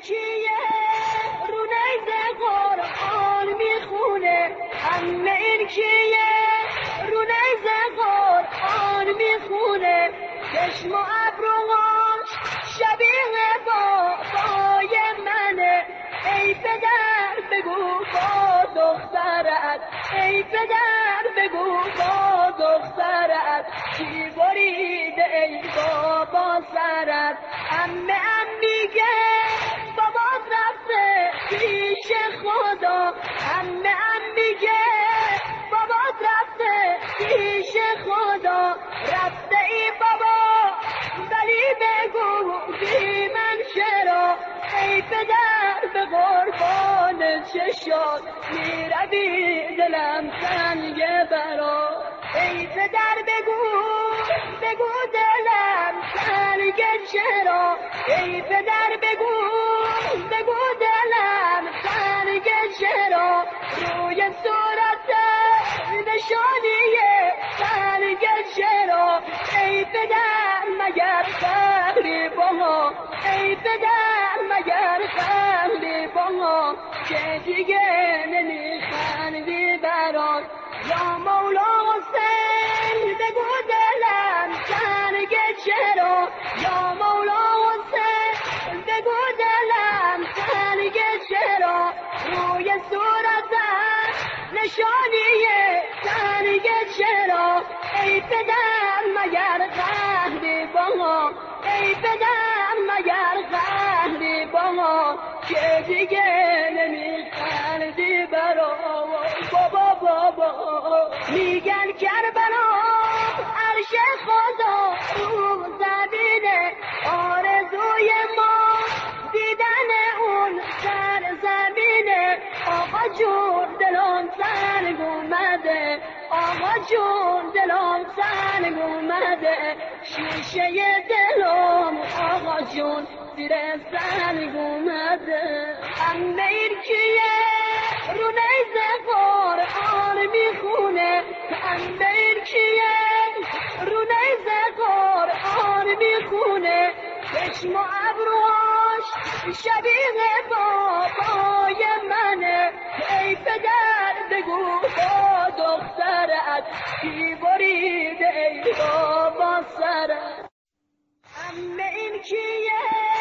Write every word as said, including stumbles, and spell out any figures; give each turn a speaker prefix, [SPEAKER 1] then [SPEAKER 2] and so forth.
[SPEAKER 1] کیه رو نیزه قرآن میخونه همه این کیه رو نیزه قرآن میخونه چشم و ابروهاش شبیه بابای منه ای پدر بگو با دخترت ای پدر بگو با دخترت چی بریده ای بابا سرت عمه ام میگه بابات رفته پیش خدا عمه ام میگه بابات رفته پیش خدا رفته ای بابا ولی بگو بی من چرا ای پدر به قربان چشات میروی دلم تنگه برا ای پدر بگو بگو دلم تنگه چرا ای پدر بگو بگو دلم تنگه چرا روی صورت نشانیه تنگه چرا ای پدر مگر فهمی با ما ای پدر مگر فهمی با ما که دیگه نمیخندی برات یا مولا حسین بگو دلم تنگه چرا یا مولا حسین بگو دلم تنگه چرا روی صورتت نشانیه تنگه چرا ای پدر مگر قهدی با ما ای پدر مگر قهدی با ما که دیگه نمیخندی برا بابا بابا میگن کربلا عرش خدا رو زمینه آرزوی ما دیدن اون سر زمینه آقا جون دلم سنگ اومده آقا جون دلم سنگ اومده شیشه دلم آقا جون زیر سنگ اومده عمه این کیه رو نیزه قرآن میخونه عمه این کیه رو نیزه قرآن میخونه چشم و ابروهاش شبیه بابای منه ای پدر بگو با دخترت کی بریده ای بابا سرت عمه این کیه